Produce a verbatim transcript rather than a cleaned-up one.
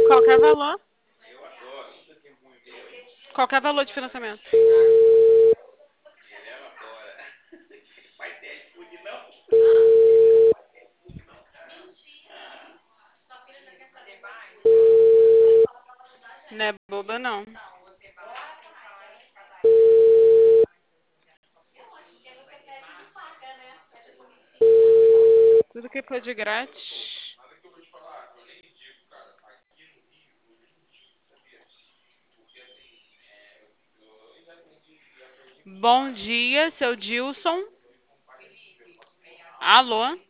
Qualquer valor. Qualquer valor de financiamento. Não é boba, não. Tudo que for de grátis. Bom dia, seu Dilson. Alô?